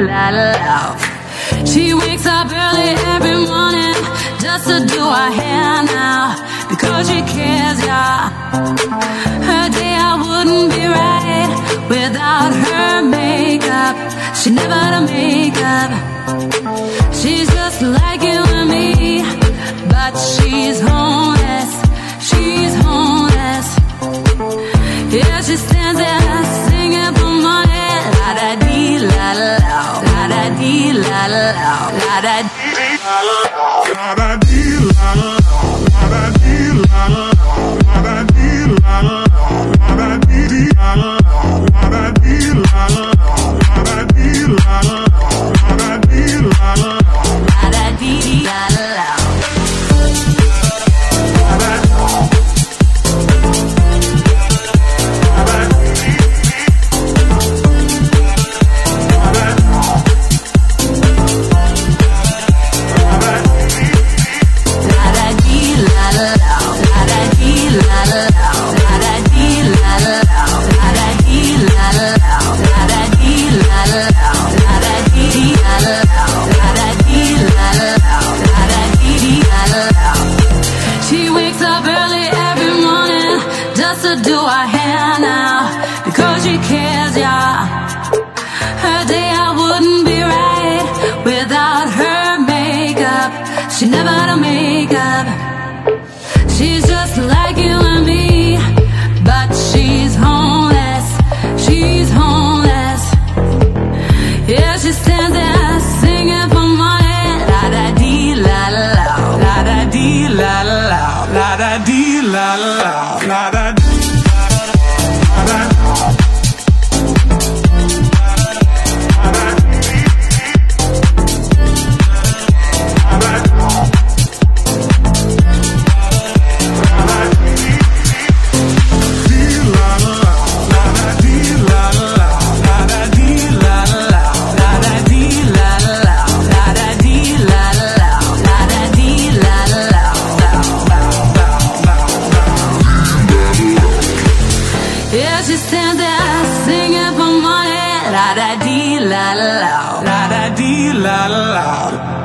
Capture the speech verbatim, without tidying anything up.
la la. She wakes up early every morning just to do her hair now, because she cares, yeah. Her day I wouldn't be right without her makeup. She never had makeup. She's just like you and me, but she's homeless. She's homeless. Yeah, she stands there singing for money. La da dee la la, la da dee la la, la da dee la la, la da dee la la, la da dee la la, la da dee la la, la da dee la la, la da dee la la, la da dee la la, la da dee la la, la da dee la la. She wakes up early every morning just to do her hair now, because she cares, yeah. Her day I wouldn't be right without her makeup. She never had a makeup. She's just like you and me, but she's homeless. She's homeless. Yeah, she stands there singing for money. La da dee la la, la da dee la la, la da dee la la, la da dee. Yeah, she stands there singing for money. La da dee la la, la da dee la la.